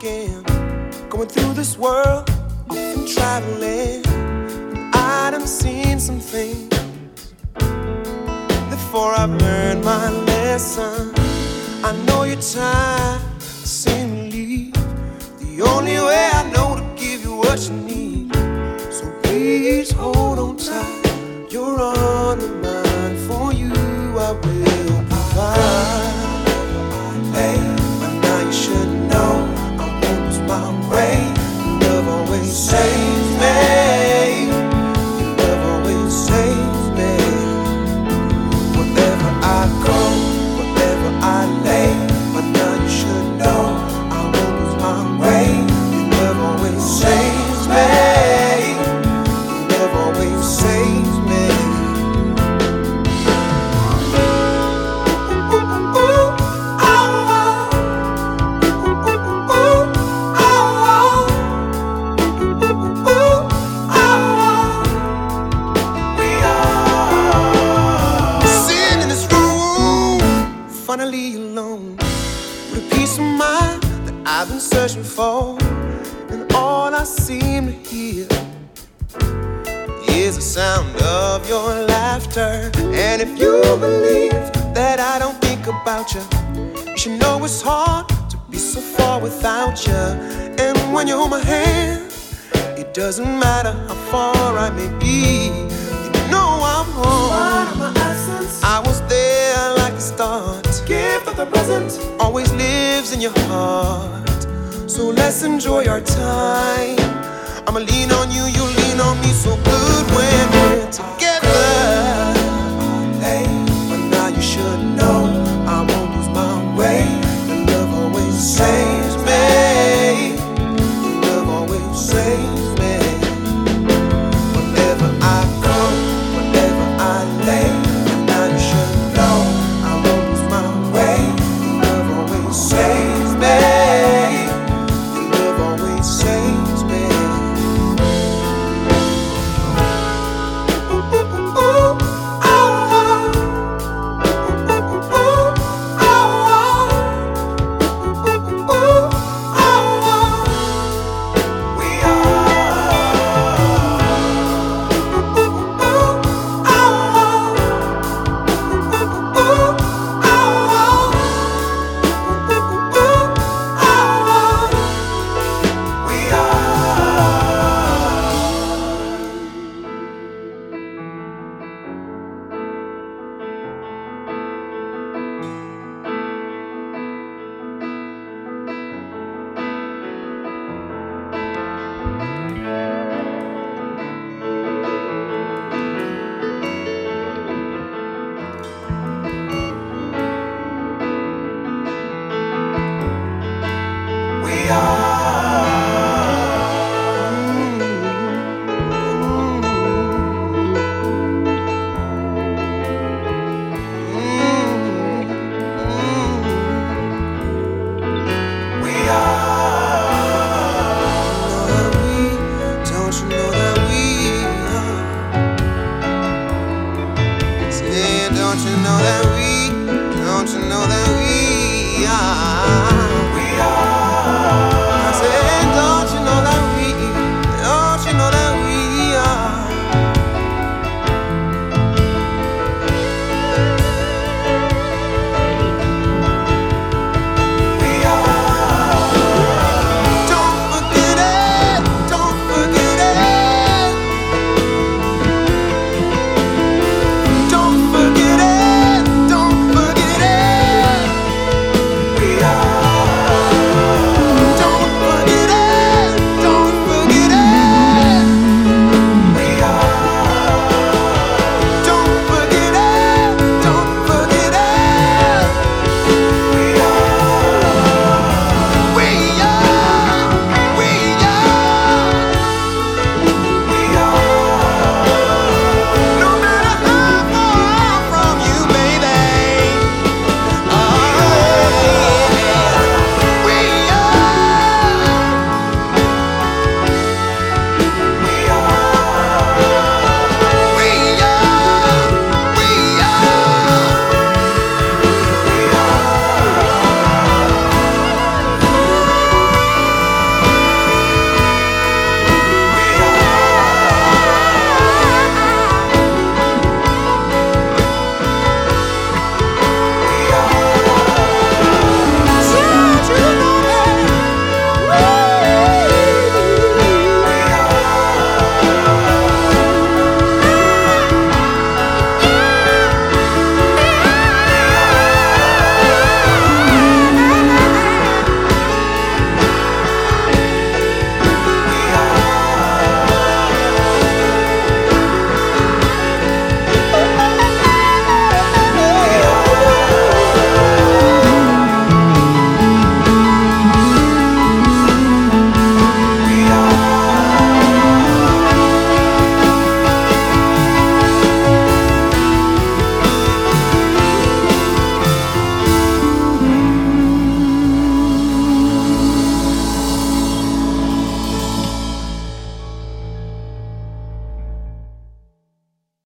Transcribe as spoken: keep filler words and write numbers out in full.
again. Going through this world, often traveling, and I done seen some things before I've learned my lesson. I know you're tired of seeing me leave. The only way I know to give you what you need. So please hold on tight. You're on the mind. For you I will provide. Hey, by now you should know I won't lose my way. Love always saves me. Love always saves me. Wherever I go, wherever I lay, but now you should know I won't lose my way. Your love always saves me. Your love always saves me. Ooh, ooh, ooh, oh, oh. Ooh, ooh, ooh, oh, oh. Ooh, ooh, ooh, oh, oh. We are sitting in this room, finally alone, with a peace of mind that I've been searching for. And all I seem to hear is the sound of your laughter. And if you believe that I don't think about you, you should know it's hard to be so far without you. And when you hold my hand, it doesn't matter how far I may be. You know I'm home. I was there like the start. Gift of the present always lives in your heart. So let's enjoy our time. I'ma lean on you, you lean on me, so good when we're together.